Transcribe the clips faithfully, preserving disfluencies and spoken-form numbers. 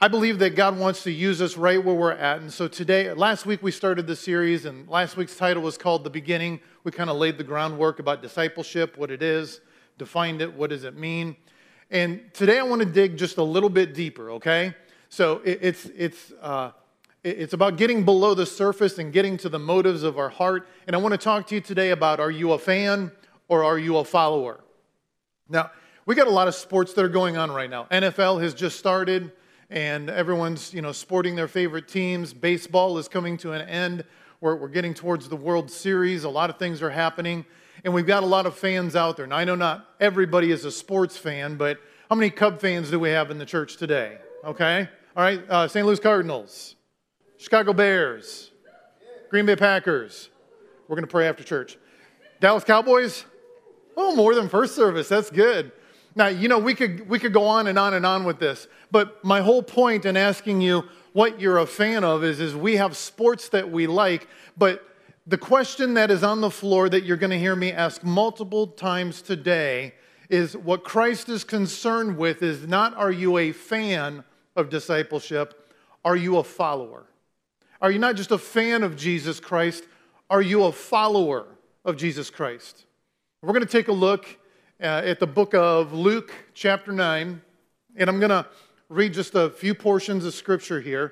I believe that God wants to use us right where we're at. And so today, last week we started the series, and last week's title was called The Beginning. We kind of laid the groundwork about discipleship, what it is, defined it, what does it mean. And today I want to dig just a little bit deeper, okay? So it, it's, it's, uh, it's about getting below the surface and getting to the motives of our heart. And I want to talk to you today about, are you a fan or are you a follower? Now, we got a lot of sports that are going on right now. N F L has just started, and everyone's, you know, sporting their favorite teams. Baseball is coming to an end. We're, we're getting towards the World Series. A lot of things are happening, and we've got a lot of fans out there. Now, I know not everybody is a sports fan, but how many Cub fans do we have in the church today? Okay? All right, uh, Saint Louis Cardinals, Chicago Bears, Green Bay Packers. We're going to pray after church. Dallas Cowboys? Oh, more than first service. That's good. Now, you know, we could we could go on and on and on with this, but my whole point in asking you what you're a fan of is, is we have sports that we like, but the question that is on the floor that you're going to hear me ask multiple times today is, what Christ is concerned with is not, are you a fan of discipleship, are you a follower? Are you not just a fan of Jesus Christ, are you a follower of Jesus Christ? We're going to take a look Uh, at the book of Luke, chapter nine, and I'm going to read just a few portions of Scripture here.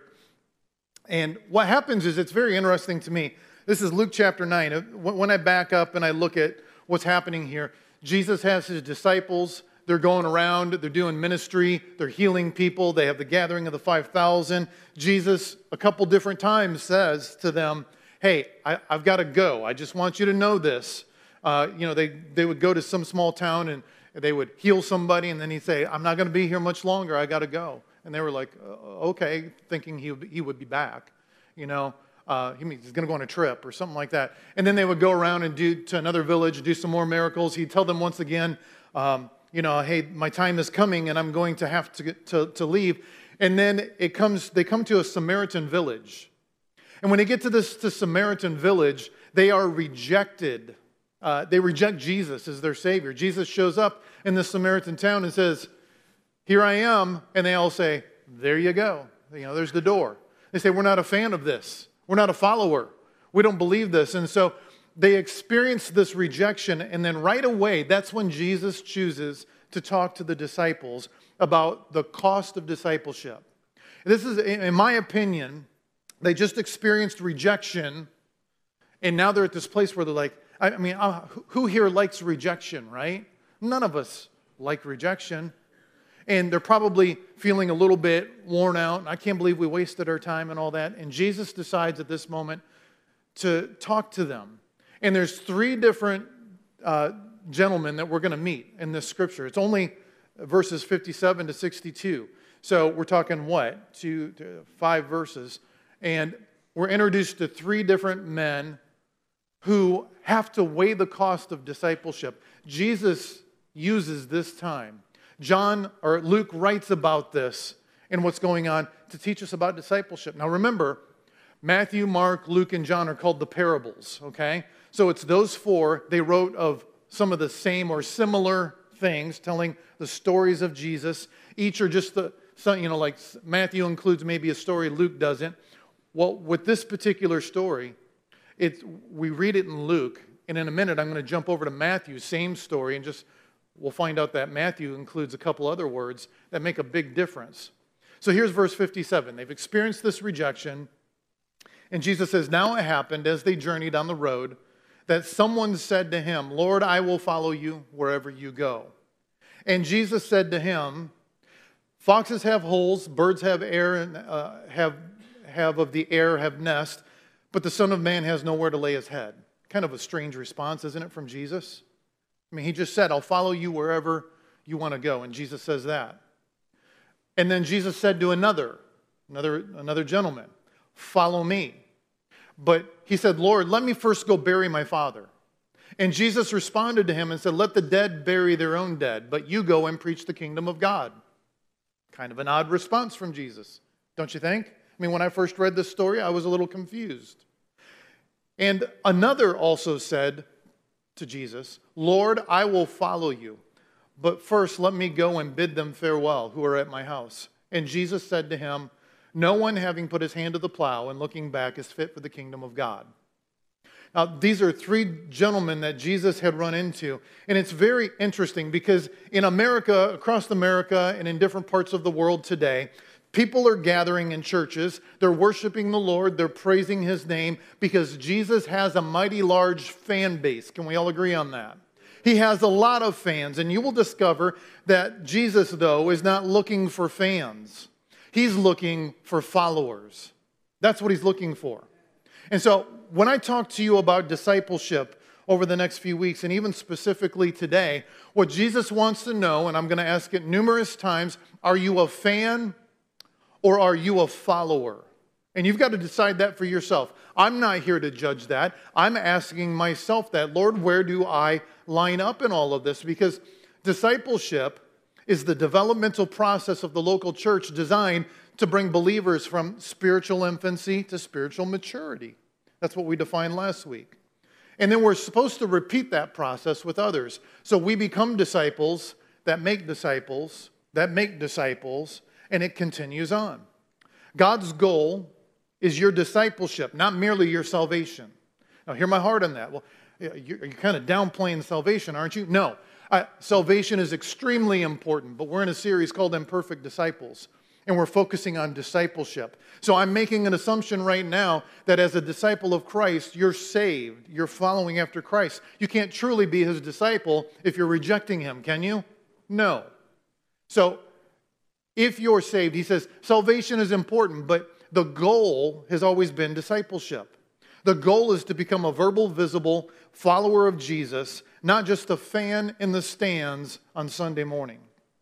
And what happens is, it's very interesting to me. This is Luke chapter nine. When I back up and I look at what's happening here, Jesus has his disciples. They're going around. They're doing ministry. They're healing people. They have the gathering of the five thousand. Jesus, a couple different times, says to them, hey, I, I've got to go. I just want you to know this. Uh, you know, they, they would go to some small town and they would heal somebody, and then he'd say, I'm not going to be here much longer. I got to go. And they were like, uh, okay, thinking he would, he would be back. You know, uh, he, he's going to go on a trip or something like that. And then they would go around and do to another village, do some more miracles. He'd tell them once again, um, you know, hey, my time is coming and I'm going to have to, get, to, to leave. And then it comes, they come to a Samaritan village. And when they get to this to Samaritan village, they are rejected. Uh, they reject Jesus as their Savior. Jesus shows up in the Samaritan town and says, here I am. And they all say, there you go. You know, there's the door. They say, we're not a fan of this. We're not a follower. We don't believe this. And so they experience this rejection. And then right away, that's when Jesus chooses to talk to the disciples about the cost of discipleship. This is, in my opinion, they just experienced rejection. And now they're at this place where they're like, I mean, uh, who here likes rejection, right? None of us like rejection. And they're probably feeling a little bit worn out. I can't believe we wasted our time and all that. And Jesus decides at this moment to talk to them. And there's three different uh, gentlemen that we're going to meet in this scripture. It's only verses fifty-seven to sixty-two. So we're talking what? Two, two, five verses. And we're introduced to three different men who have to weigh the cost of discipleship. Jesus uses this time. John, or Luke, writes about this and what's going on to teach us about discipleship. Now remember, Matthew, Mark, Luke, and John are called the parables, okay? So it's those four. They wrote of some of the same or similar things, telling the stories of Jesus. Each are just the, you know, like Matthew includes maybe a story, Luke doesn't. Well, with this particular story, It's, we read it in Luke, and in a minute I'm going to jump over to Matthew, same story, and just we'll find out that Matthew includes a couple other words that make a big difference. So here's verse fifty-seven. They've experienced this rejection, and Jesus says, now it happened as they journeyed on the road that someone said to him, Lord, I will follow you wherever you go. And Jesus said to him, foxes have holes, birds have air, and uh, have, have of the air have nest, but the Son of Man has nowhere to lay his head. Kind of a strange response, isn't it, from Jesus? I mean, he just said, I'll follow you wherever you want to go. And Jesus says that. And then Jesus said to another, another, another gentleman, follow me. But he said, Lord, let me first go bury my father. And Jesus responded to him and said, let the dead bury their own dead, but you go and preach the kingdom of God. Kind of an odd response from Jesus, don't you think? I mean, when I first read this story, I was a little confused. And another also said to Jesus, Lord, I will follow you, but first let me go and bid them farewell who are at my house. And Jesus said to him, no one having put his hand to the plow and looking back is fit for the kingdom of God. Now, these are three gentlemen that Jesus had run into. And it's very interesting because in America, across America, and in different parts of the world today, people are gathering in churches. They're worshiping the Lord. They're praising his name because Jesus has a mighty large fan base. Can we all agree on that? He has a lot of fans. And you will discover that Jesus, though, is not looking for fans. He's looking for followers. That's what he's looking for. And so when I talk to you about discipleship over the next few weeks, and even specifically today, what Jesus wants to know, and I'm going to ask it numerous times, are you a fan or are you a follower? And you've got to decide that for yourself. I'm not here to judge that. I'm asking myself that. Lord, where do I line up in all of this? Because discipleship is the developmental process of the local church designed to bring believers from spiritual infancy to spiritual maturity. That's what we defined last week. And then we're supposed to repeat that process with others. So we become disciples that make disciples, that make disciples, and it continues on. God's goal is your discipleship, not merely your salvation. Now, hear my heart on that. Well, you're, you're kind of downplaying salvation, aren't you? No. Uh, salvation is extremely important, but we're in a series called Imperfect Disciples, and we're focusing on discipleship. So I'm making an assumption right now that as a disciple of Christ, you're saved. You're following after Christ. You can't truly be his disciple if you're rejecting him, can you? No. So if you're saved, he says, salvation is important, but the goal has always been discipleship. The goal is to become a verbal, visible follower of Jesus, not just a fan in the stands on Sunday morning.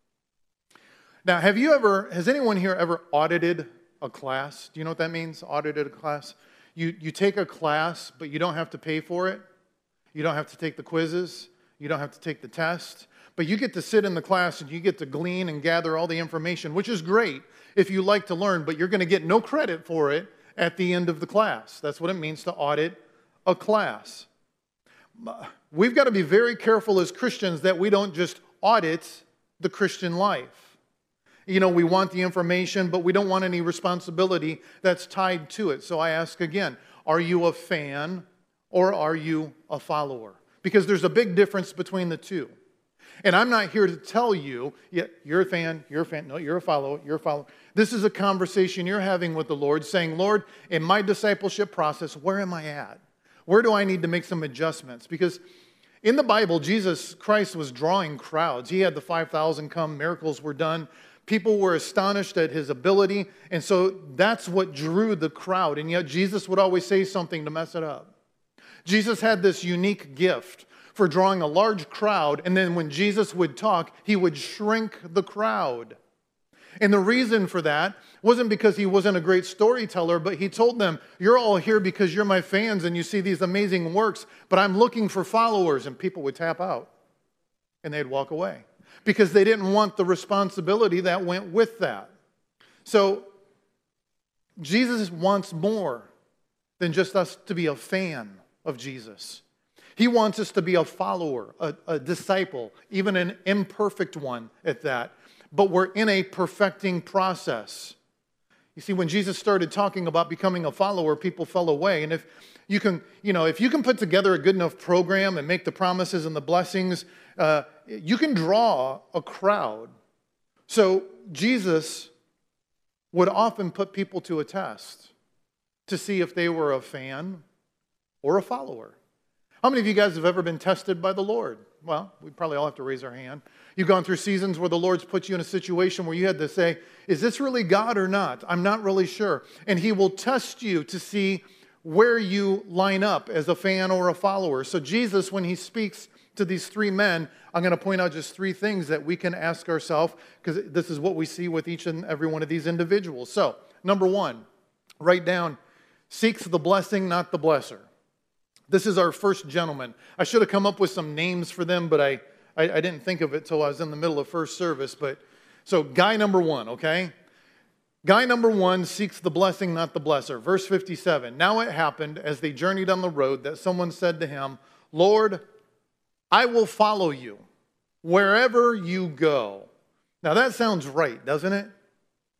Now, have you ever, has anyone here ever audited a class? Do you know what that means, audited a class? You, you take a class, but you don't have to pay for it. You don't have to take the quizzes. You don't have to take the test. But you get to sit in the class and you get to glean and gather all the information, which is great if you like to learn, but you're going to get no credit for it at the end of the class. That's what it means to audit a class. We've got to be very careful as Christians that we don't just audit the Christian life. You know, we want the information, but we don't want any responsibility that's tied to it. So I ask again, are you a fan or are you a follower? Because there's a big difference between the two. And I'm not here to tell you, yeah, you're a fan, you're a fan, no, you're a follower, you're a follower. This is a conversation you're having with the Lord, saying, Lord, in my discipleship process, where am I at? Where do I need to make some adjustments? Because in the Bible, Jesus Christ was drawing crowds. He had the five thousand come, miracles were done. People were astonished at his ability, and so that's what drew the crowd. And yet Jesus would always say something to mess it up. Jesus had this unique gift for drawing a large crowd, and then when Jesus would talk, he would shrink the crowd. And the reason for that wasn't because he wasn't a great storyteller, but he told them, you're all here because you're my fans and you see these amazing works, but I'm looking for followers. And people would tap out and they'd walk away because they didn't want the responsibility that went with that. So Jesus wants more than just us to be a fan of Jesus. He wants us to be a follower, a, a disciple, even an imperfect one at that. But we're in a perfecting process. You see, when Jesus started talking about becoming a follower, people fell away. And if you can, you know, if you can put together a good enough program and make the promises and the blessings, uh, you can draw a crowd. So Jesus would often put people to a test to see if they were a fan or a follower. How many of you guys have ever been tested by the Lord? Well, we probably all have to raise our hand. You've gone through seasons where the Lord's put you in a situation where you had to say, is this really God or not? I'm not really sure. And he will test you to see where you line up as a fan or a follower. So Jesus, when he speaks to these three men, I'm going to point out just three things that we can ask ourselves, because this is what we see with each and every one of these individuals. So, number one, write down, seeks the blessing, not the blesser. This is our first gentleman. I should have come up with some names for them, but I, I, I didn't think of it till I was in the middle of first service. But so guy number one, okay? Guy number one seeks the blessing, not the blesser. Verse fifty-seven, now it happened as they journeyed on the road that someone said to him, Lord, I will follow you wherever you go. Now that sounds right, doesn't it?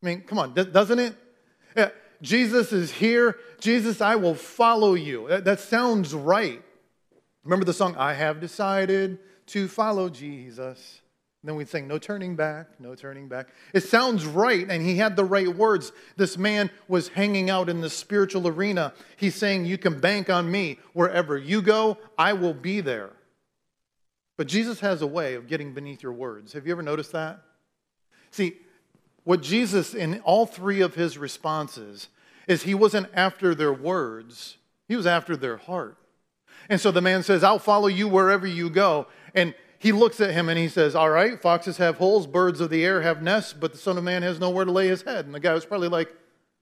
I mean, come on, doesn't it? Yeah, Jesus is here. Jesus, I will follow you. That, that sounds right. Remember the song, I have decided to follow Jesus. And then we'd sing, no turning back, no turning back. It sounds right, and he had the right words. This man was hanging out in the spiritual arena. He's saying, you can bank on me. Wherever you go, I will be there. But Jesus has a way of getting beneath your words. Have you ever noticed that? See, what Jesus, in all three of his responses, is he wasn't after their words. He was after their heart. And so the man says, I'll follow you wherever you go. And he looks at him and he says, all right, foxes have holes, birds of the air have nests, but the Son of Man has nowhere to lay his head. And the guy was probably like,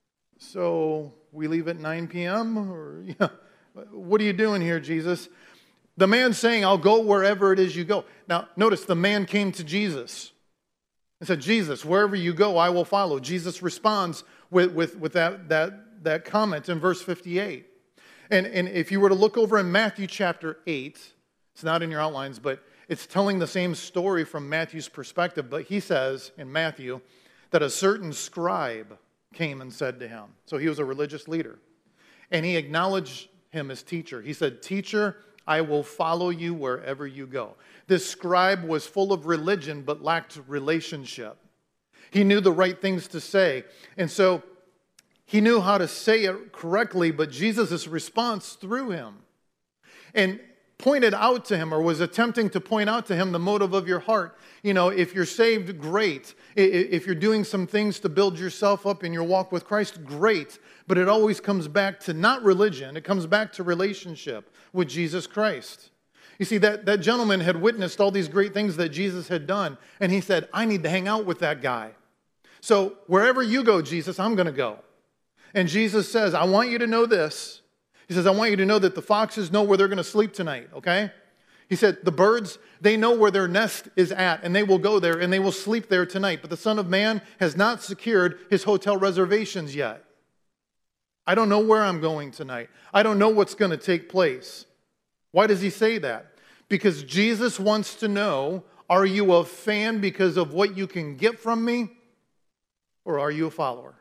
so we leave at nine p.m.? Or, yeah, what are you doing here, Jesus? The man's saying, I'll go wherever it is you go. Now, notice the man came to Jesus and said, Jesus, wherever you go, I will follow. Jesus responds with, with, with that, that, that comment in verse fifty-eight. And, and if you were to look over in Matthew chapter eight, it's not in your outlines, but it's telling the same story from Matthew's perspective, but he says in Matthew that a certain scribe came and said to him. So he was a religious leader. And he acknowledged him as teacher. He said, teacher, I will follow you wherever you go. This scribe was full of religion but lacked relationship. He knew the right things to say. And so he knew how to say it correctly, but Jesus' response through him. And pointed out to him, or was attempting to point out to him, the motive of your heart. You know, if you're saved, great. If you're doing some things to build yourself up in your walk with Christ, great. But it always comes back to not religion, it comes back to relationship with Jesus Christ. You see, that, that gentleman had witnessed all these great things that Jesus had done, and he said, I need to hang out with that guy. So wherever you go, Jesus, I'm going to go. And Jesus says, I want you to know this. He says, I want you to know that the foxes know where they're going to sleep tonight, okay? He said, the birds, they know where their nest is at, and they will go there, and they will sleep there tonight. But the Son of Man has not secured his hotel reservations yet. I don't know where I'm going tonight. I don't know what's going to take place. Why does he say that? Because Jesus wants to know, are you a fan because of what you can get from me, or are you a follower?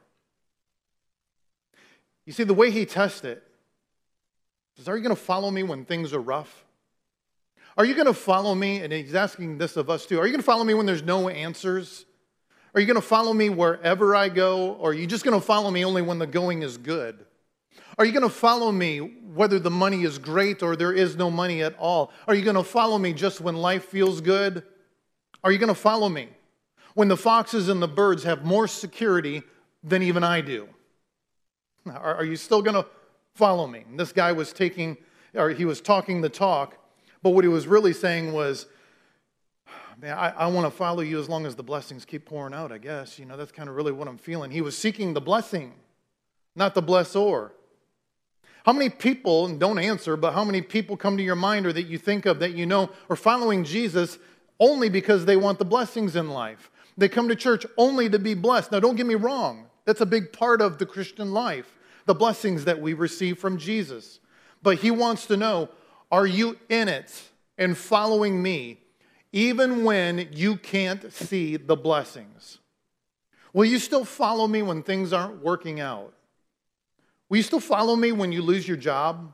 You see, the way he tests it, he says, are you going to follow me when things are rough? Are you going to follow me? And he's asking this of us too. Are you going to follow me when there's no answers? Are you going to follow me wherever I go? Or are you just going to follow me only when the going is good? Are you going to follow me whether the money is great or there is no money at all? Are you going to follow me just when life feels good? Are you going to follow me when the foxes and the birds have more security than even I do? Are, are you still going to follow me? And this guy was taking, or he was talking the talk, but what he was really saying was, man, I, I want to follow you as long as the blessings keep pouring out, I guess. You know, that's kind of really what I'm feeling. He was seeking the blessing, not the blessor. How many people, and don't answer, but how many people come to your mind or that you think of that you know are following Jesus only because they want the blessings in life? They come to church only to be blessed. Now, don't get me wrong. That's a big part of the Christian life, the blessings that we receive from Jesus. But he wants to know, are you in it and following me even when you can't see the blessings? Will you still follow me when things aren't working out? Will you still follow me when you lose your job?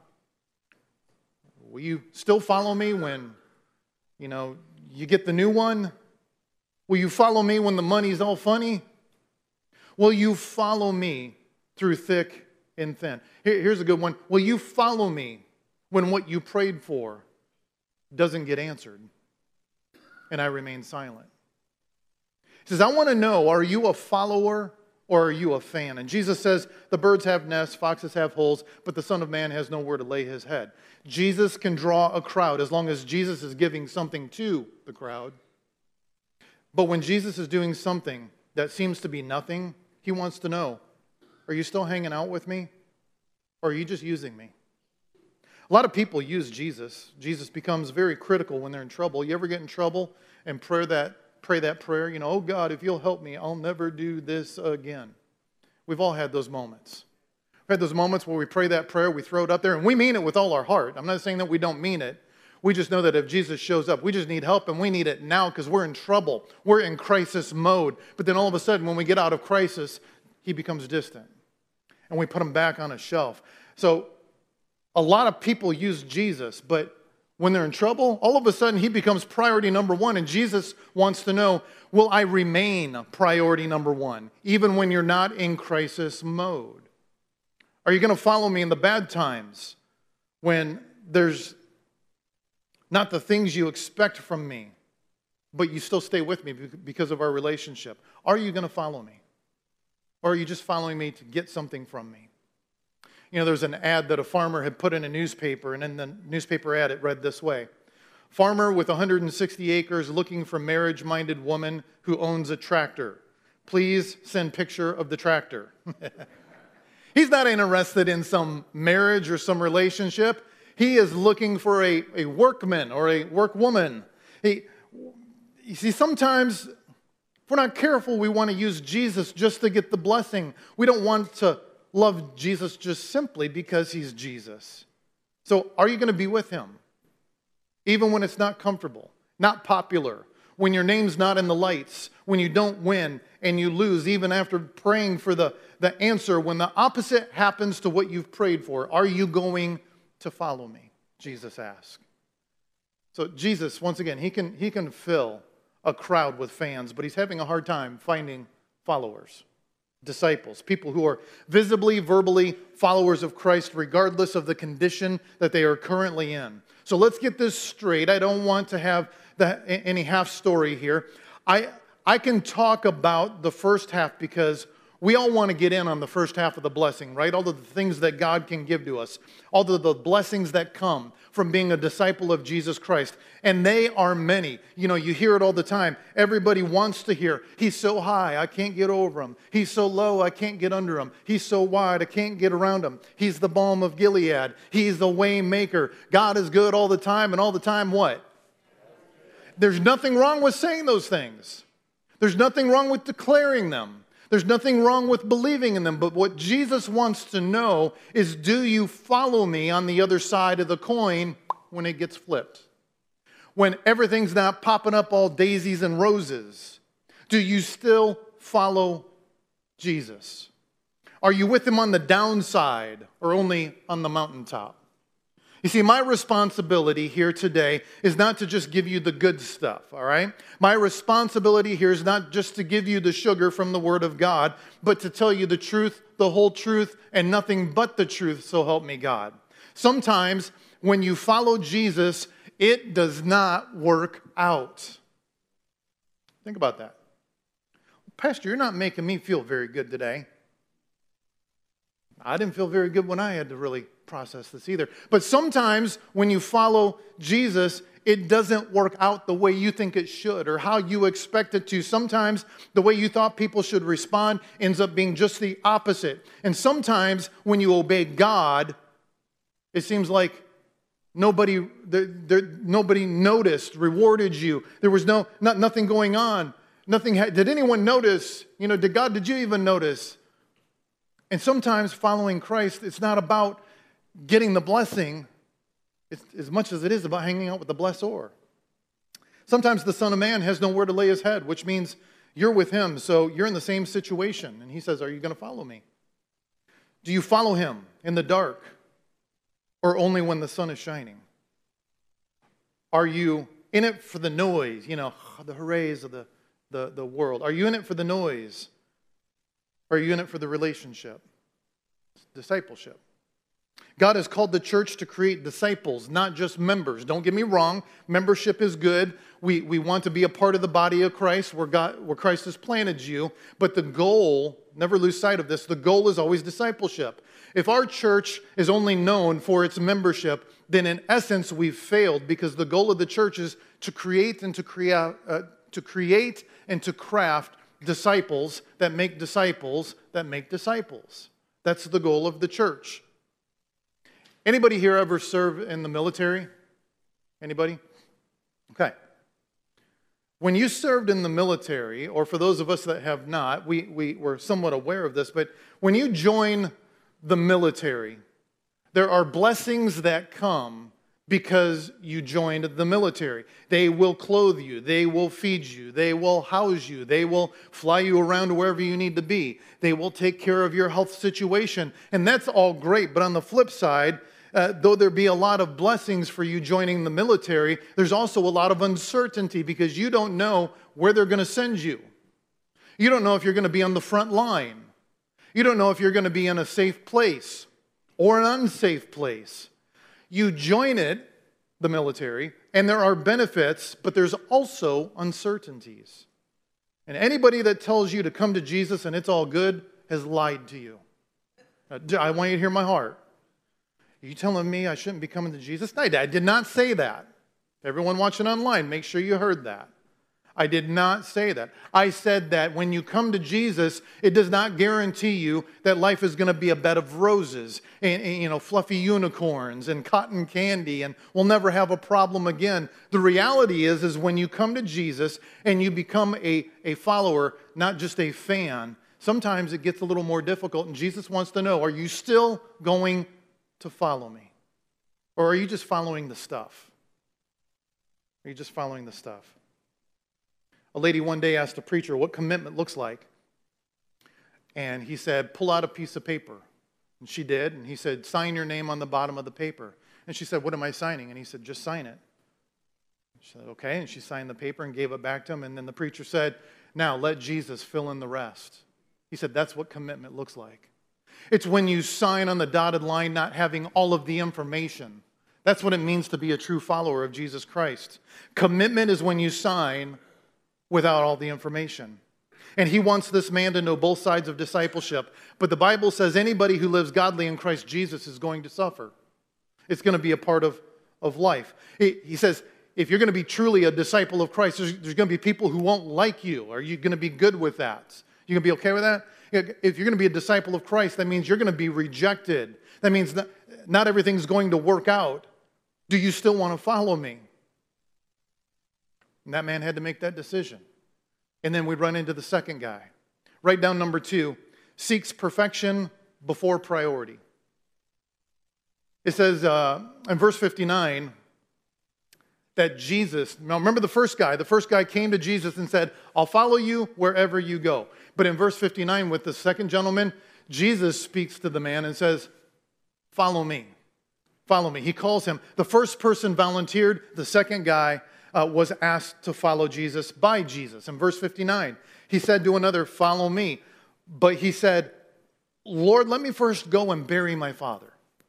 Will you still follow me when, you know, you get the new one? Will you follow me when the money's all funny? Will you follow me through thick and thin? Here, here's a good one. Will you follow me when what you prayed for doesn't get answered and I remain silent? He says, I want to know, are you a follower or are you a fan? And Jesus says, the birds have nests, foxes have holes, but the Son of Man has nowhere to lay his head. Jesus can draw a crowd as long as Jesus is giving something to the crowd. But when Jesus is doing something that seems to be nothing, he wants to know, are you still hanging out with me? Or are you just using me? A lot of people use Jesus. Jesus becomes very critical when they're in trouble. You ever get in trouble and pray that, pray that prayer? You know, oh God, if you'll help me, I'll never do this again. We've all had those moments. We've had those moments where we pray that prayer, we throw it up there, and we mean it with all our heart. I'm not saying that we don't mean it. We just know that if Jesus shows up, we just need help, and we need it now because we're in trouble. We're in crisis mode. But then all of a sudden, when we get out of crisis, he becomes distant. And we put him back on a shelf. So a lot of people use Jesus, but when they're in trouble, all of a sudden he becomes priority number one. And Jesus wants to know, will I remain priority number one, even when you're not in crisis mode? Are you going to follow me in the bad times when there's not the things you expect from me, but you still stay with me because of our relationship? Are you going to follow me? Or are you just following me to get something from me? You know, there's an ad that a farmer had put in a newspaper, and in the newspaper ad it read this way: farmer with one hundred sixty acres looking for marriage-minded woman who owns a tractor. Please send picture of the tractor. He's not interested in some marriage or some relationship. He is looking for a, a workman or a workwoman. He, you see, sometimes if we're not careful, we want to use Jesus just to get the blessing. We don't want to love Jesus just simply because he's Jesus. So are you going to be with him? Even when it's not comfortable, not popular, when your name's not in the lights, when you don't win and you lose, even after praying for the, the answer, when the opposite happens to what you've prayed for, are you going to follow me? Jesus asked. So Jesus, once again, he can, he can fill a crowd with fans, but he's having a hard time finding followers, disciples, people who are visibly, verbally followers of Christ, regardless of the condition that they are currently in. So let's get this straight. I don't want to have the, any half story here. I, I can talk about the first half because we all want to get in on the first half of the blessing, right? All of the things that God can give to us, all of the blessings that come from being a disciple of Jesus Christ. And they are many. You know, you hear it all the time. Everybody wants to hear, he's so high, I can't get over him. He's so low, I can't get under him. He's so wide, I can't get around him. He's the balm of Gilead. He's the way maker. God is good all the time, and all the time what? There's nothing wrong with saying those things. There's nothing wrong with declaring them. There's nothing wrong with believing in them, but what Jesus wants to know is, do you follow me on the other side of the coin when it gets flipped? When everything's not popping up all daisies and roses, do you still follow Jesus? Are you with him on the downside or only on the mountaintop? You see, my responsibility here today is not to just give you the good stuff, all right? My responsibility here is not just to give you the sugar from the Word of God, but to tell you the truth, the whole truth, and nothing but the truth, so help me God. Sometimes when you follow Jesus, it does not work out. Think about that. Pastor, you're not making me feel very good today. I didn't feel very good when I had to really process this either. But sometimes when you follow Jesus, it doesn't work out the way you think it should or how you expect it to. Sometimes the way you thought people should respond ends up being just the opposite. And sometimes when you obey God, it seems like nobody, there, there, nobody noticed, rewarded you. There was no not, nothing going on. Nothing. Did anyone notice? You know, did God, did you even notice? And sometimes following Christ, it's not about getting the blessing it's, as much as it is about hanging out with the blessor. Sometimes the Son of Man has nowhere to lay his head, which means you're with him, so you're in the same situation. And he says, are you going to follow me? Do you follow him in the dark or only when the sun is shining? Are you in it for the noise, you know, the hoorays of the, the, the world? Are you in it for the noise? Or are you in it for the relationship? Discipleship. God has called the church to create disciples, not just members. Don't get me wrong. Membership is good. We, we want to be a part of the body of Christ where, God, where Christ has planted you. But the goal, never lose sight of this, the goal is always discipleship. If our church is only known for its membership, then in essence we've failed, because the goal of the church is to create and to create, uh, to create and to craft disciples that make disciples that make disciples. That's the goal of the church. Anybody here ever serve in the military? Anybody? Okay. When you served in the military, or for those of us that have not, we, we were somewhat aware of this, but when you join the military, there are blessings that come because you joined the military. They will clothe you. They will feed you. They will house you. They will fly you around wherever you need to be. They will take care of your health situation. And that's all great. But on the flip side, uh, though there be a lot of blessings for you joining the military, there's also a lot of uncertainty because you don't know where they're going to send you. You don't know if you're going to be on the front line. You don't know if you're going to be in a safe place or an unsafe place. You join it, the military, and there are benefits, but there's also uncertainties. And anybody that tells you to come to Jesus and it's all good has lied to you. I want you to hear my heart. Are you telling me I shouldn't be coming to Jesus? No, I did not say that. Everyone watching online, make sure you heard that. I did not say that. I said that when you come to Jesus, it does not guarantee you that life is going to be a bed of roses and, and, you know, fluffy unicorns and cotton candy and we'll never have a problem again. The reality is, is when you come to Jesus and you become a, a follower, not just a fan, sometimes it gets a little more difficult and Jesus wants to know, are you still going to follow me? Or are you just following the stuff? Are you just following the stuff? A lady one day asked a preacher what commitment looks like. And he said, pull out a piece of paper. And she did. And he said, sign your name on the bottom of the paper. And she said, what am I signing? And he said, just sign it. She said, okay. And she signed the paper and gave it back to him. And then the preacher said, now let Jesus fill in the rest. He said, that's what commitment looks like. It's when you sign on the dotted line not having all of the information. That's what it means to be a true follower of Jesus Christ. Commitment is when you sign without all the information. And he wants this man to know both sides of discipleship. But the Bible says anybody who lives godly in Christ Jesus is going to suffer. It's going to be a part of, of life. He, he says, if you're going to be truly a disciple of Christ, there's, there's going to be people who won't like you. Are you going to be good with that? You going to be okay with that? If you're going to be a disciple of Christ, that means you're going to be rejected. That means that not everything's going to work out. Do you still want to follow me? And that man had to make that decision. And then we run into the second guy. Write down number two, seeks perfection before priority. It says uh, in verse fifty-nine that Jesus, now remember the first guy, the first guy came to Jesus and said, I'll follow you wherever you go. But in verse fifty-nine with the second gentleman, Jesus speaks to the man and says, follow me, follow me. He calls him. The first person volunteered, the second guy Uh, was asked to follow Jesus by Jesus. In verse fifty-nine, he said to another, follow me. But he said, Lord, let me first go and bury my father.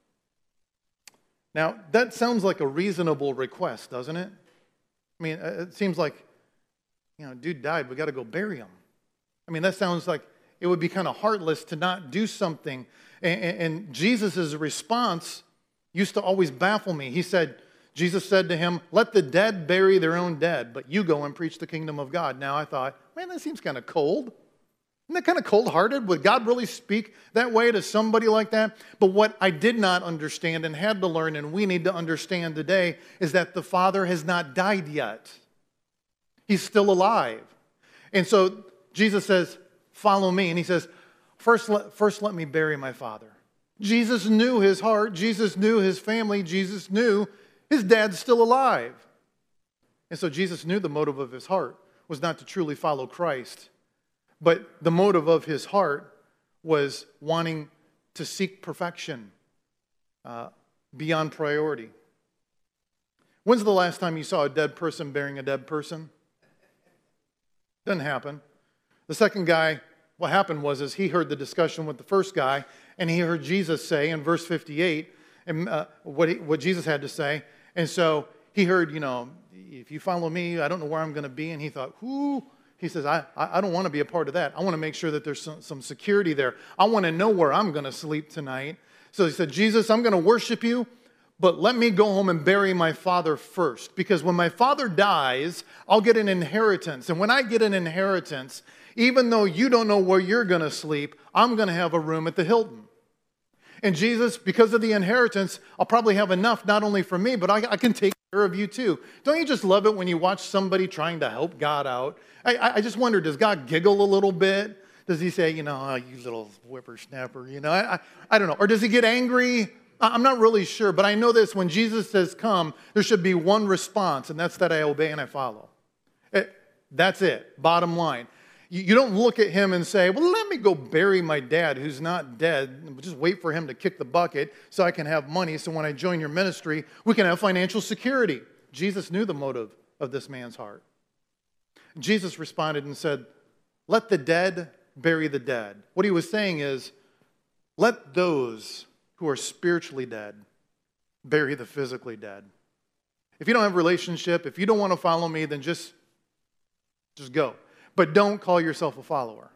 Now, that sounds like a reasonable request, doesn't it? I mean, it seems like, you know, dude died, we got to go bury him. I mean, that sounds like it would be kind of heartless to not do something. And, and Jesus' response used to always baffle me. He said, Jesus said to him, let the dead bury their own dead, but you go and preach the kingdom of God. Now I thought, man, that seems kind of cold. Isn't that kind of cold-hearted? Would God really speak that way to somebody like that? But what I did not understand and had to learn, and we need to understand today, is that the Father has not died yet. He's still alive. And so Jesus says, follow me. And he says, first let, first let me bury my father. Jesus knew his heart. Jesus knew his family. Jesus knew his dad's still alive. And so Jesus knew the motive of his heart was not to truly follow Christ, but the motive of his heart was wanting to seek perfection uh, beyond priority. When's the last time you saw a dead person burying a dead person? Doesn't happen. The second guy, what happened was is he heard the discussion with the first guy, and he heard Jesus say in verse fifty-eight, and uh, what, he, what Jesus had to say. And so he heard, you know, if you follow me, I don't know where I'm going to be. And he thought, whoo. He says, I, I don't want to be a part of that. I want to make sure that there's some, some security there. I want to know where I'm going to sleep tonight. So he said, Jesus, I'm going to worship you, but let me go home and bury my father first. Because when my father dies, I'll get an inheritance. And when I get an inheritance, even though you don't know where you're going to sleep, I'm going to have a room at the Hilton. And Jesus, because of the inheritance, I'll probably have enough not only for me, but I, I can take care of you too. Don't you just love it when you watch somebody trying to help God out? I, I just wonder, does God giggle a little bit? Does he say, you know, oh, you little whippersnapper, you know? I, I, I don't know. Or does he get angry? I'm not really sure, but I know this. When Jesus says come, there should be one response, and that's that I obey and I follow. It, that's it, bottom line. You, you don't look at him and say, well, let me go bury my dad who's not dead. Just wait for him to kick the bucket so I can have money, so when I join your ministry, we can have financial security. Jesus knew the motive of this man's heart. Jesus responded and said, let the dead bury the dead. What he was saying is, let those who are spiritually dead bury the physically dead. If you don't have a relationship, if you don't want to follow me, then just, just go. But don't call yourself a follower.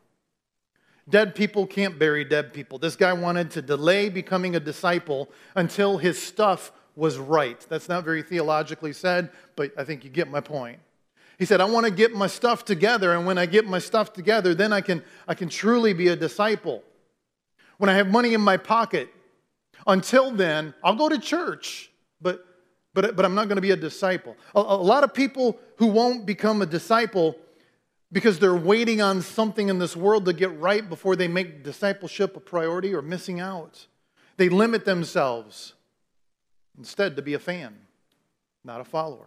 Dead people can't bury dead people. This guy wanted to delay becoming a disciple until his stuff was right. That's not very theologically said, but I think you get my point. He said, I want to get my stuff together, and when I get my stuff together, then I can, I can truly be a disciple. When I have money in my pocket, until then, I'll go to church, but, but, but I'm not going to be a disciple. A, a lot of people who won't become a disciple because they're waiting on something in this world to get right before they make discipleship a priority are missing out. They limit themselves instead to be a fan, not a follower.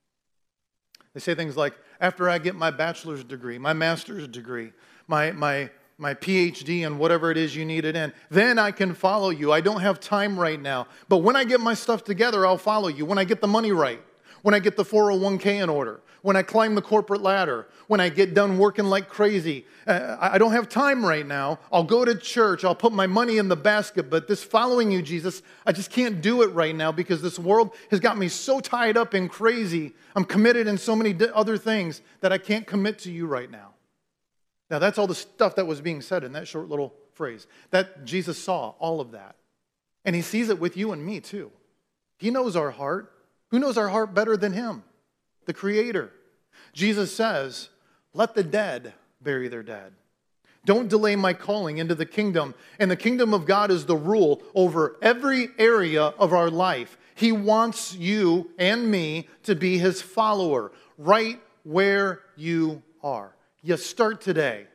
They say things like, after I get my bachelor's degree, my master's degree, my, my, my P H D and whatever it is you need it in, then I can follow you. I don't have time right now. But when I get my stuff together, I'll follow you. When I get the money right, when I get the four oh one k in order, when I climb the corporate ladder, when I get done working like crazy. Uh, I don't have time right now. I'll go to church. I'll put my money in the basket. But this following you, Jesus, I just can't do it right now because this world has got me so tied up and crazy. I'm committed in so many other things that I can't commit to you right now. Now, that's all the stuff that was being said in that short little phrase. That Jesus saw all of that. And he sees it with you and me, too. He knows our heart. Who knows our heart better than him? The Creator. Jesus says, let the dead bury their dead. Don't delay my calling into the kingdom. And the kingdom of God is the rule over every area of our life. He wants you and me to be his follower right where you are. You start today.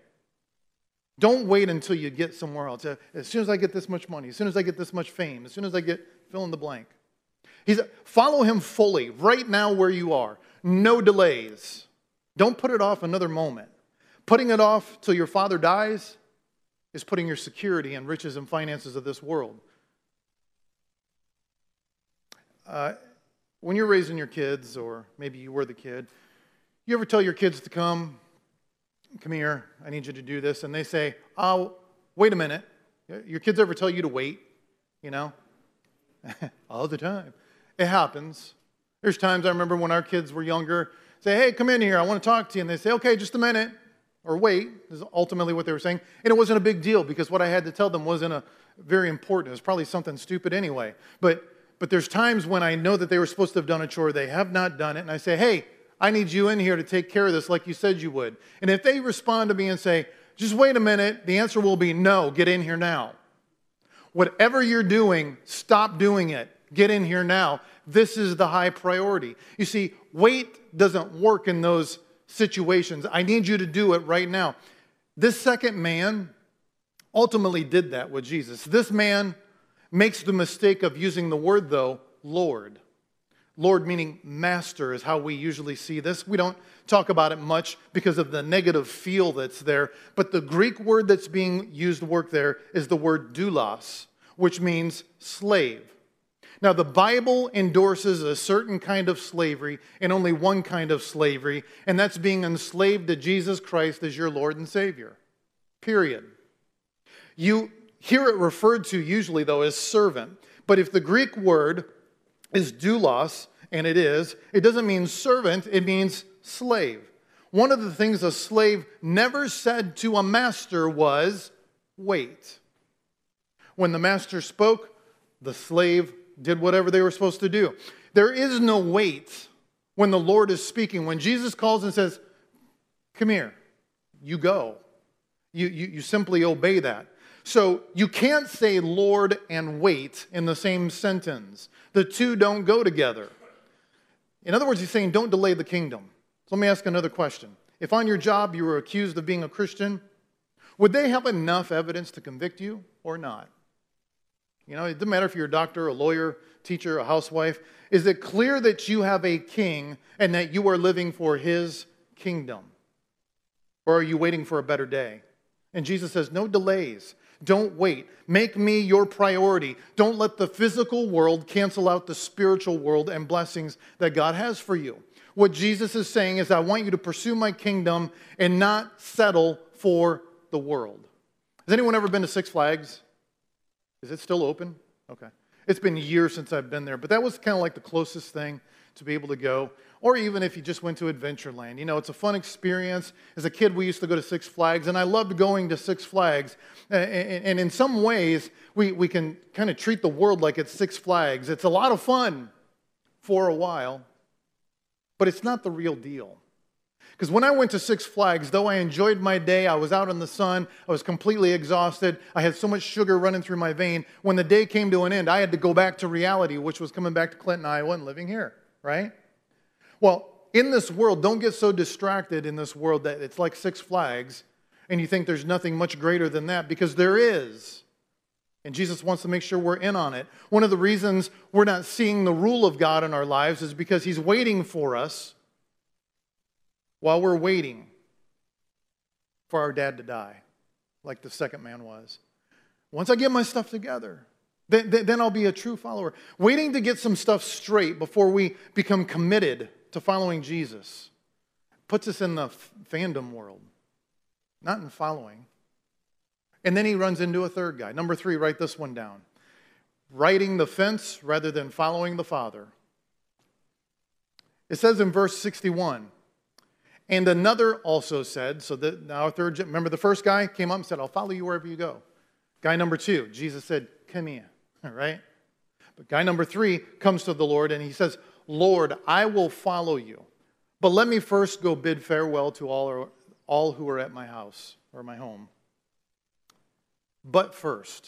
Don't wait until you get somewhere else. As soon as I get this much money, as soon as I get this much fame, as soon as I get fill in the blank. He's, follow him fully right now where you are. No delays. Don't put it off another moment. Putting it off till your father dies is putting your security in riches and finances of this world. Uh, when you're raising your kids, or maybe you were the kid, you ever tell your kids to come, come here, I need you to do this, and they say, oh, wait a minute. Your kids ever tell you to wait? You know? All the time. It happens. There's times I remember when our kids were younger, say, hey, come in here, I want to talk to you. And they say, okay, just a minute, or wait, is ultimately what they were saying. And it wasn't a big deal because what I had to tell them wasn't a very important. It was probably something stupid anyway. But, but there's times when I know that they were supposed to have done a chore, they have not done it, and I say, hey, I need you in here to take care of this like you said you would. And if they respond to me and say, just wait a minute, the answer will be no, get in here now. Whatever you're doing, stop doing it. Get in here now. This is the high priority. You see, wait doesn't work in those situations. I need you to do it right now. This second man ultimately did that with Jesus. This man makes the mistake of using the word, though, Lord. Lord meaning master is how we usually see this. We don't talk about it much because of the negative feel that's there. But the Greek word that's being used to work there is the word doulos, which means slave. Now, the Bible endorses a certain kind of slavery and only one kind of slavery, and that's being enslaved to Jesus Christ as your Lord and Savior. Period. You hear it referred to usually, though, as servant. But if the Greek word is doulos, and it is, it doesn't mean servant, it means slave. One of the things a slave never said to a master was, wait. When the master spoke, the slave did whatever they were supposed to do. There is no wait when the Lord is speaking. When Jesus calls and says, come here, you go. You, you, you simply obey that. So you can't say Lord and wait in the same sentence. The two don't go together. In other words, he's saying don't delay the kingdom. So let me ask another question. If on your job you were accused of being a Christian, would they have enough evidence to convict you or not? You know, it doesn't matter if you're a doctor, a lawyer, teacher, a housewife. Is it clear that you have a king and that you are living for his kingdom? Or are you waiting for a better day? And Jesus says, no delays. Don't wait. Make me your priority. Don't let the physical world cancel out the spiritual world and blessings that God has for you. What Jesus is saying is, I want you to pursue my kingdom and not settle for the world. Has anyone ever been to Six Flags? Is it still open? Okay. It's been years since I've been there, but that was kind of like the closest thing to be able to go. Or even if you just went to Adventureland. You know, it's a fun experience. As a kid, we used to go to Six Flags, and I loved going to Six Flags. And in some ways, we, we can kind of treat the world like it's Six Flags. It's a lot of fun for a while, but it's not the real deal. Because when I went to Six Flags, though I enjoyed my day, I was out in the sun, I was completely exhausted, I had so much sugar running through my vein, when the day came to an end, I had to go back to reality, which was coming back to Clinton, Iowa, and living here, right? Well, in this world, don't get so distracted in this world that it's like Six Flags, and you think there's nothing much greater than that, because there is. And Jesus wants to make sure we're in on it. One of the reasons we're not seeing the rule of God in our lives is because he's waiting for us while we're waiting for our dad to die, like the second man was. Once I get my stuff together, then, then I'll be a true follower. Waiting to get some stuff straight before we become committed to following Jesus puts us in the f- fandom world, not in following. And then he runs into a third guy. Number three, write this one down. Riding the fence rather than following the Father. It says in verse sixty-one, and another also said, so that now a third, remember the first guy came up and said, I'll follow you wherever you go. Guy number two, Jesus said, come here, all right? But guy number three comes to the Lord and he says, Lord, I will follow you, but let me first go bid farewell to all, or, all who are at my house or my home. But first,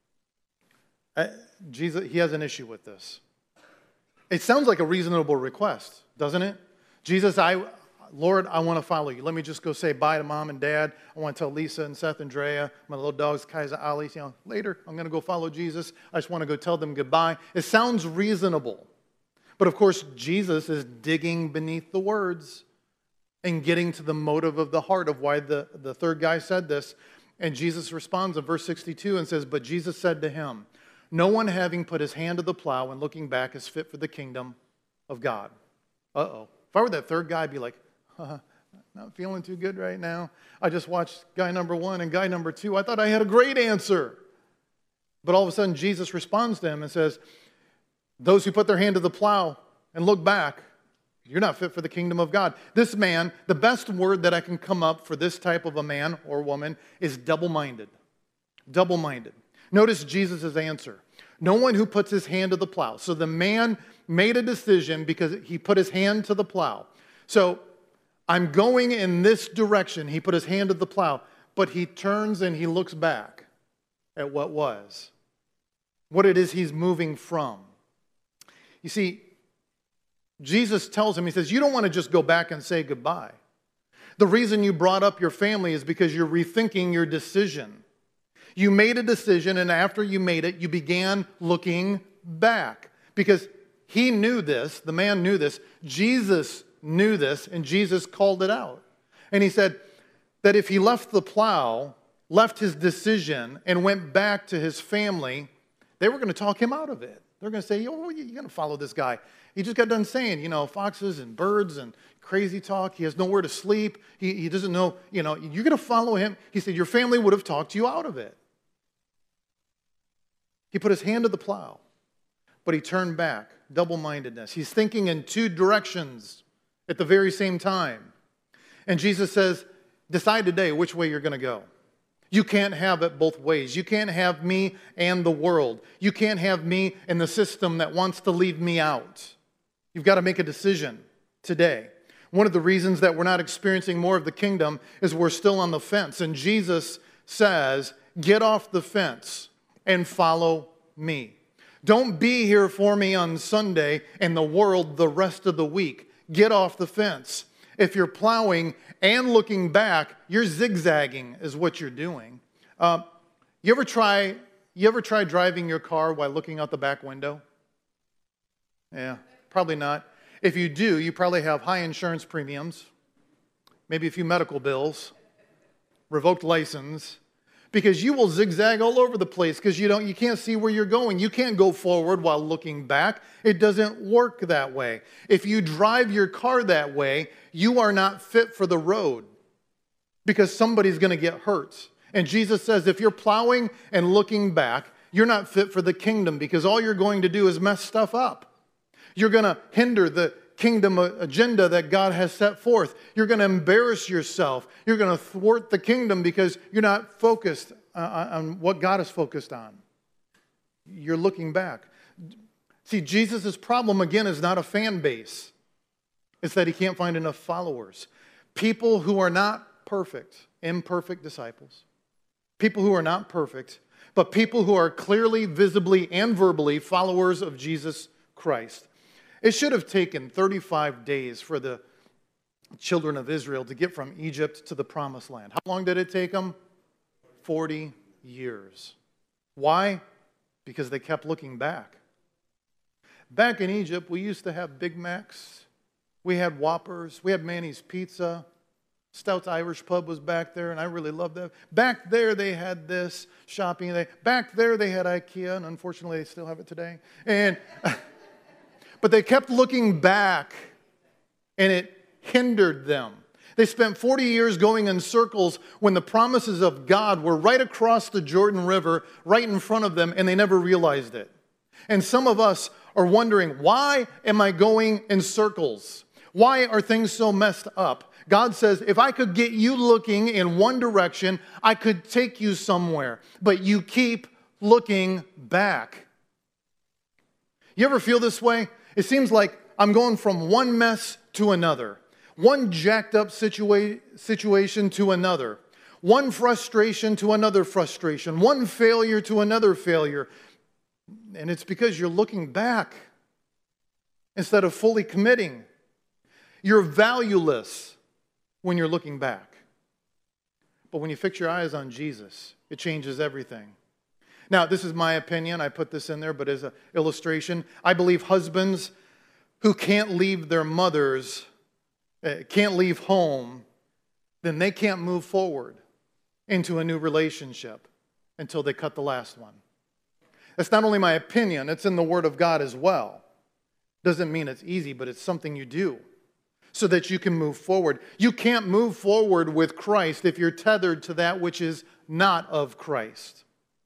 uh, Jesus, he has an issue with this. It sounds like a reasonable request, doesn't it? Jesus, I... Lord, I want to follow you. Let me just go say bye to mom and dad. I want to tell Lisa and Seth and Drea, my little dogs, Kaiser, Ali, you know, later I'm going to go follow Jesus. I just want to go tell them goodbye. It sounds reasonable. But of course, Jesus is digging beneath the words and getting to the motive of the heart of why the, the third guy said this. And Jesus responds in verse sixty-two and says, but Jesus said to him, no one having put his hand to the plow and looking back is fit for the kingdom of God. Uh-oh. If I were that third guy, I'd be like, Uh, not feeling too good right now. I just watched guy number one and guy number two. I thought I had a great answer. But all of a sudden, Jesus responds to him and says, those who put their hand to the plow and look back, you're not fit for the kingdom of God. This man, the best word that I can come up for this type of a man or woman is double-minded. Double-minded. Notice Jesus' answer. No one who puts his hand to the plow. So the man made a decision because he put his hand to the plow. So I'm going in this direction. He put his hand to the plow, but he turns and he looks back at what was, what it is he's moving from. You see, Jesus tells him, he says, you don't want to just go back and say goodbye. The reason you brought up your family is because you're rethinking your decision. You made a decision, and after you made it, you began looking back. Because he knew this, the man knew this, Jesus knew this, and Jesus called it out. And he said that if he left the plow, left his decision, and went back to his family, they were going to talk him out of it. They're going to say, oh, you're going to follow this guy. He just got done saying, you know, foxes and birds and crazy talk. He has nowhere to sleep. He, he doesn't know, you know, you're going to follow him. He said, your family would have talked you out of it. He put his hand to the plow, but he turned back. Double-mindedness. He's thinking in two directions at the very same time. And Jesus says, decide today which way you're going to go. You can't have it both ways. You can't have me and the world. You can't have me and the system that wants to leave me out. You've got to make a decision today. One of the reasons that we're not experiencing more of the kingdom is we're still on the fence. And Jesus says, get off the fence and follow me. Don't be here for me on Sunday and the world the rest of the week. Get off the fence. If you're plowing and looking back, you're zigzagging is what you're doing. Uh, you ever try You ever try driving your car while looking out the back window? Yeah, probably not. If you do, you probably have high insurance premiums, maybe a few medical bills, revoked license, because you will zigzag all over the place because you don't, you can't see where you're going. You can't go forward while looking back. It doesn't work that way. If you drive your car that way, you are not fit for the road because somebody's going to get hurt. And Jesus says if you're plowing and looking back, you're not fit for the kingdom because all you're going to do is mess stuff up. You're going to hinder the kingdom agenda that God has set forth. You're going to embarrass yourself. You're going to thwart the kingdom because you're not focused on what God is focused on. You're looking back. See, Jesus' problem, again, is not a fan base. It's that he can't find enough followers. People who are not perfect, imperfect disciples. People who are not perfect, but people who are clearly, visibly, and verbally followers of Jesus Christ. It should have taken thirty-five days for the children of Israel to get from Egypt to the Promised Land. How long did it take them? forty years. Why? Because they kept looking back. Back in Egypt, we used to have Big Macs. We had Whoppers. We had Manny's Pizza. Stout's Irish Pub was back there, and I really loved that. Back there, they had this shopping. They, back there, they had IKEA, and unfortunately, they still have it today. And, but they kept looking back, and it hindered them. They spent forty years going in circles when the promises of God were right across the Jordan River, right in front of them, and they never realized it. And some of us are wondering, why am I going in circles? Why are things so messed up? God says, if I could get you looking in one direction, I could take you somewhere. But you keep looking back. You ever feel this way? It seems like I'm going from one mess to another. One jacked up situa- situation to another. One frustration to another frustration. One failure to another failure. And it's because you're looking back instead of fully committing. You're valueless when you're looking back. But when you fix your eyes on Jesus, it changes everything. Now, this is my opinion. I put this in there, but as an illustration, I believe husbands who can't leave their mothers, uh, can't leave home, then they can't move forward into a new relationship until they cut the last one. That's not only my opinion, it's in the Word of God as well. Doesn't mean it's easy, but it's something you do so that you can move forward. You can't move forward with Christ if you're tethered to that which is not of Christ.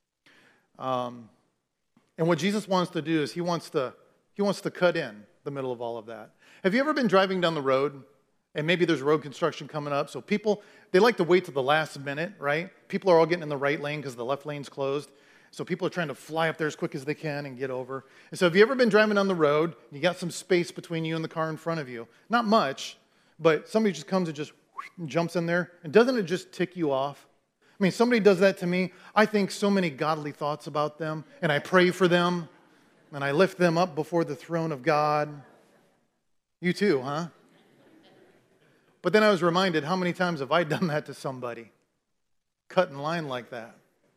Um, and what Jesus wants to do is he wants to, he wants to cut in the middle of all of that. Have you ever been driving down the road and maybe there's road construction coming up? So people, they like to wait to the last minute, right? People are all getting in the right lane because the left lane's closed. So people are trying to fly up there as quick as they can and get over. And so have you ever been driving on the road, you got some space between you and the car in front of you? Not much, but somebody just comes and just jumps in there. And doesn't it just tick you off? I mean, somebody does that to me. I think so many godly thoughts about them, and I pray for them, and I lift them up before the throne of God. You too, huh? But then I was reminded, how many times have I done that to somebody? Cut in line like that.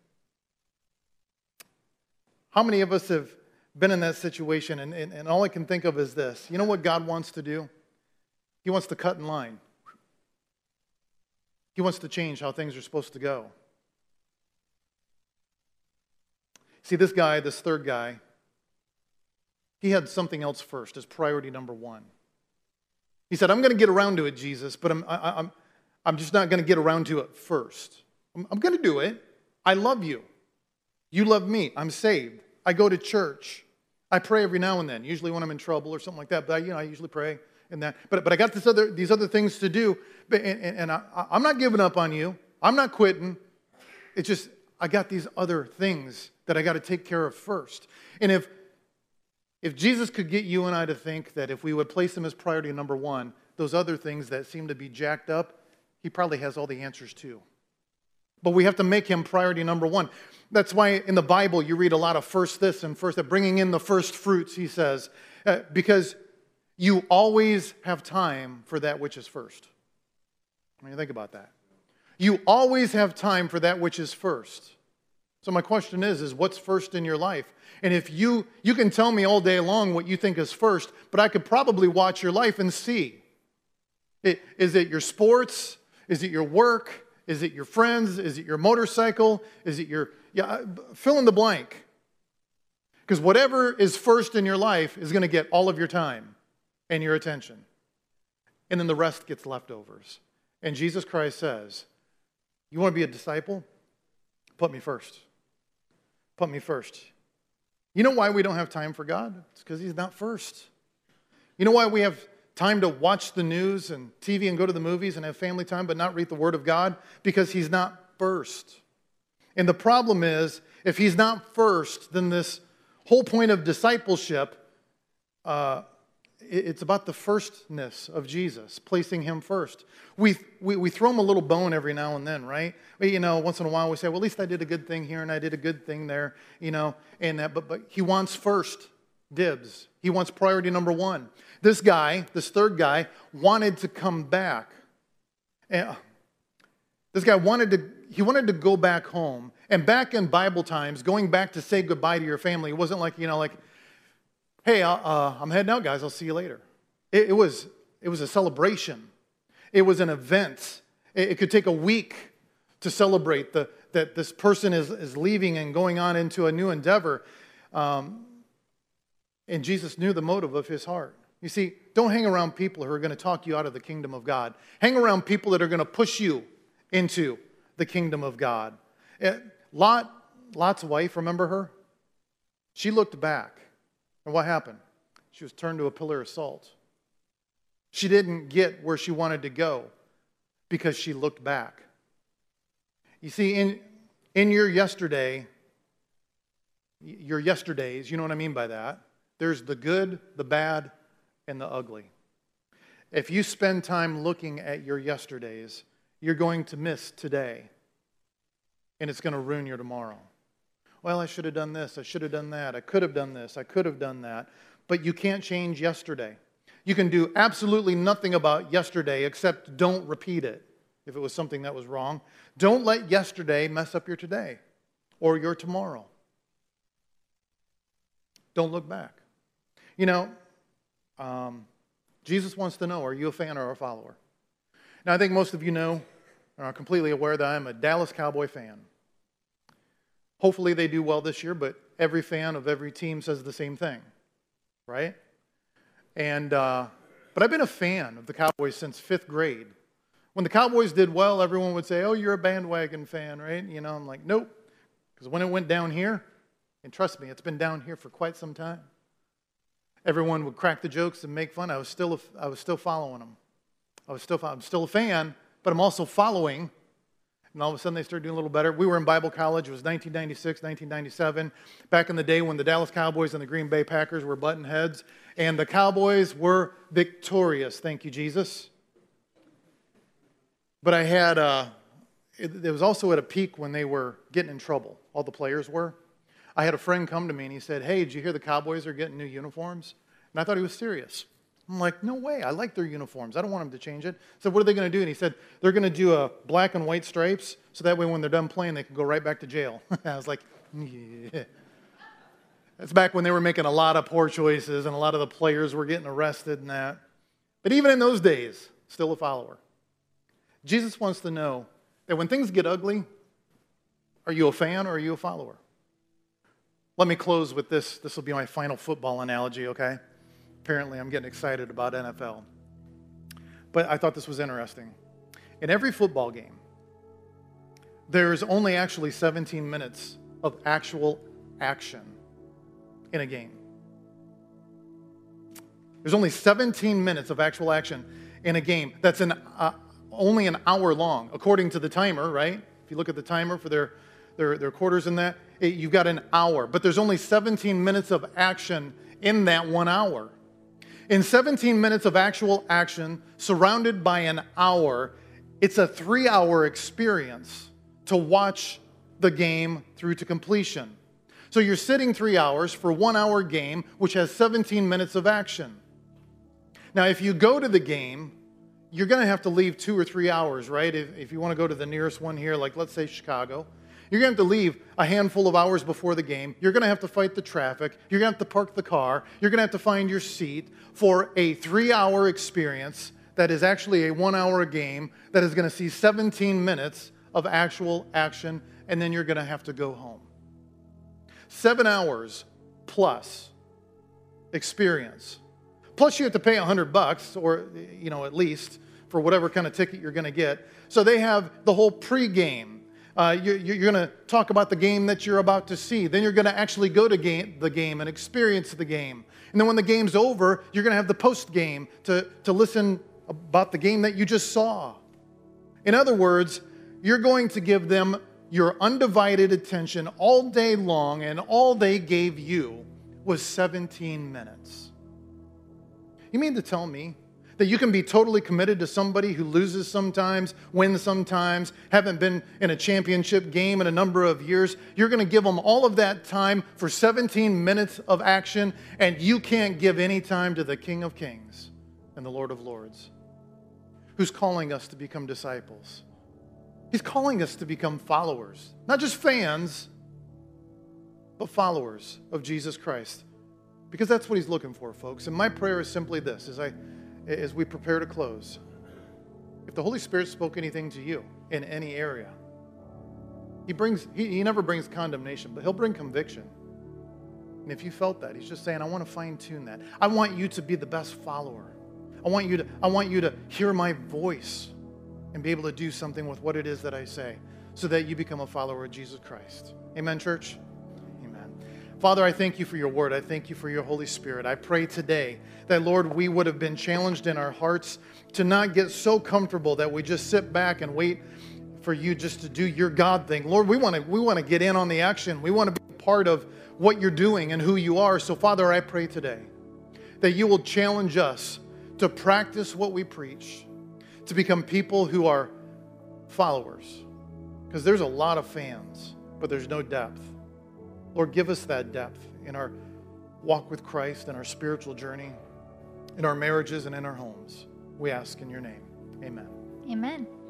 How many of us have been in that situation, and, and, and all I can think of is this. You know what God wants to do? He wants to cut in line. He wants to change how things are supposed to go. See, this guy, this third guy, he had something else first as priority number one. He said, I'm going to get around to it, Jesus, but I'm, I, I'm, I'm just not going to get around to it first. I'm, I'm going to do it. I love you. You love me. I'm saved. I go to church. I pray every now and then, usually when I'm in trouble or something like that. But I, you know, I usually pray in that. But, but I got this other, these other things to do, and, and, and I, I'm not giving up on you. I'm not quitting. It's just I got these other things that I got to take care of first. And if if Jesus could get you and I to think that if we would place him as priority number one, those other things that seem to be jacked up, he probably has all the answers too. But we have to make him priority number one. That's why in the Bible you read a lot of first this and first that, bringing in the first fruits, he says, uh, because you always have time for that which is first. I mean, think about that. You always have time for that which is first. So my question is, is what's first in your life? And if you, you can tell me all day long what you think is first, but I could probably watch your life and see. It, is it your sports? Is it your work? Is it your friends? Is it your motorcycle? Is it your, yeah, fill in the blank. Because whatever is first in your life is going to get all of your time and your attention. And then the rest gets leftovers. And Jesus Christ says, you want to be a disciple? Put me first. Put me first. You know why we don't have time for God? It's because he's not first. You know why we have time to watch the news and T V and go to the movies and have family time but not read the Word of God? Because he's not first. And the problem is, if he's not first, then this whole point of discipleship, uh, it's about the firstness of Jesus, placing him first. We, we we throw him a little bone every now and then, right? We, you know, once in a while we say, well, at least I did a good thing here and I did a good thing there, you know, and that, but, but he wants first dibs. He wants priority number one. This guy, this third guy, wanted to come back. And this guy wanted to, he wanted to go back home. And back in Bible times, going back to say goodbye to your family, it wasn't like, you know, like, hey, uh, I'm heading out, guys. I'll see you later. It, it was it was a celebration. It was an event. It, it could take a week to celebrate the, that this person is, is leaving and going on into a new endeavor. Um, and Jesus knew the motive of his heart. You see, don't hang around people who are going to talk you out of the kingdom of God. Hang around people that are going to push you into the kingdom of God. Lot, Lot's wife, remember her? She looked back. And what happened? She was turned to a pillar of salt. She didn't get where she wanted to go because she looked back. You see, in, in your yesterday, your yesterdays, you know what I mean by that, there's the good, the bad, and the ugly. If you spend time looking at your yesterdays, you're going to miss today, and it's going to ruin your tomorrow. Well, I should have done this, I should have done that, I could have done this, I could have done that. But you can't change yesterday. You can do absolutely nothing about yesterday except don't repeat it if it was something that was wrong. Don't let yesterday mess up your today or your tomorrow. Don't look back. You know, um, Jesus wants to know, are you a fan or a follower? Now, I think most of you know, are completely aware that I'm a Dallas Cowboy fan. Hopefully they do well this year, but every fan of every team says the same thing, right? And uh, but I've been a fan of the Cowboys since fifth grade. When the Cowboys did well, everyone would say, oh, you're a bandwagon fan, right? You know, I'm like, nope. Because when it went down here, and trust me, it's been down here for quite some time, everyone would crack the jokes and make fun. I was still, a, I was still following them. I was still, I'm still a fan, but I'm also following. And all of a sudden, they started doing a little better. We were in Bible college. It was nineteen ninety-six, nineteen ninety-seven, back in the day when the Dallas Cowboys and the Green Bay Packers were button heads. And the Cowboys were victorious. Thank you, Jesus. But I had, uh, it, it was also at a peak when they were getting in trouble. All the players were. I had a friend come to me and he said, hey, did you hear the Cowboys are getting new uniforms? And I thought he was serious. I'm like, no way. I like their uniforms. I don't want them to change it. I said, what are they going to do? And he said, they're going to do a black and white stripes, so that way when they're done playing, they can go right back to jail. I was like, yeah. That's back when they were making a lot of poor choices and a lot of the players were getting arrested and that. But even in those days, still a follower. Jesus wants to know that when things get ugly, are you a fan or are you a follower? Let me close with this. This will be my final football analogy, okay? Apparently, I'm getting excited about N F L. But I thought this was interesting. In every football game, there's only actually seventeen minutes of actual action in a game. There's only seventeen minutes of actual action in a game that's an, uh, only an hour long, according to the timer, right? If you look at the timer for their, their, their quarters in that, it, you've got an hour. But there's only seventeen minutes of action in that one hour. In seventeen minutes of actual action, surrounded by an hour, it's a three-hour experience to watch the game through to completion. So you're sitting three hours for a one-hour game, which has seventeen minutes of action. Now, if you go to the game, you're going to have to leave two or three hours, right? If, if you want to go to the nearest one here, like let's say Chicago, You're going to have to leave a handful of hours before the game. You're going to have to fight the traffic. You're going to have to park the car. You're going to have to find your seat for a three-hour experience that is actually a one-hour game that is going to see seventeen minutes of actual action, and then you're going to have to go home. Seven hours plus experience. Plus you have to pay a hundred bucks, or, you know, at least, for whatever kind of ticket you're going to get. So they have the whole pregame. Uh, you, you're going to talk about the game that you're about to see. Then you're going to actually go to game, the game and experience the game. And then when the game's over, you're going to have the post-game to, to listen about the game that you just saw. In other words, you're going to give them your undivided attention all day long, and all they gave you was seventeen minutes. You mean to tell me that you can be totally committed to somebody who loses sometimes, wins sometimes, haven't been in a championship game in a number of years? You're going to give them all of that time for seventeen minutes of action, and you can't give any time to the King of Kings and the Lord of Lords, who's calling us to become disciples. He's calling us to become followers, not just fans, but followers of Jesus Christ. Because that's what he's looking for, folks. And my prayer is simply this, as, I, as we prepare to close. If the Holy Spirit spoke anything to you in any area, he, brings, he, he never brings condemnation, but he'll bring conviction. And if you felt that, he's just saying, I want to fine-tune that. I want you to be the best follower. I want you to, I want you to hear my voice and be able to do something with what it is that I say so that you become a follower of Jesus Christ. Amen, church? Father, I thank you for your word. I thank you for your Holy Spirit. I pray today that, Lord, we would have been challenged in our hearts to not get so comfortable that we just sit back and wait for you just to do your God thing. Lord, we want to we want to get in on the action. We want to be part of what you're doing and who you are. So, Father, I pray today that you will challenge us to practice what we preach, to become people who are followers. Because there's a lot of fans, but there's no depth. Lord, give us that depth in our walk with Christ, in our spiritual journey, in our marriages and in our homes. We ask in your name. Amen. Amen.